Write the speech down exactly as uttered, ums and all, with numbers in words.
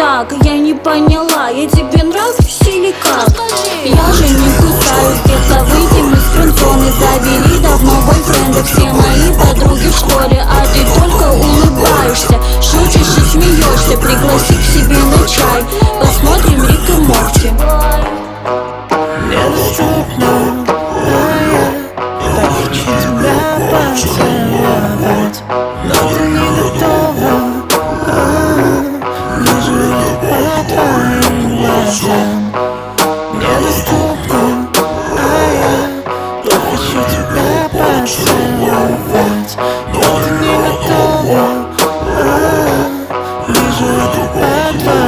так? Я не поняла, я тебе нравлюсь или как? Я же не кусаюсь, детка, выйдем из френдзоны. Завели давно бойфренда все мои подруги в школе, а ты только улыбаешься, шутишь и смеешься. Пригласи к себе на чай, посмотрим Рик и Морти. Недоступно, а я так хочу тебя поцеловать, но ты не готова. Вижу по твоим глазам. Недоступно, а я так хочу тебя поцеловать, но ты не готова. Вижу по твоим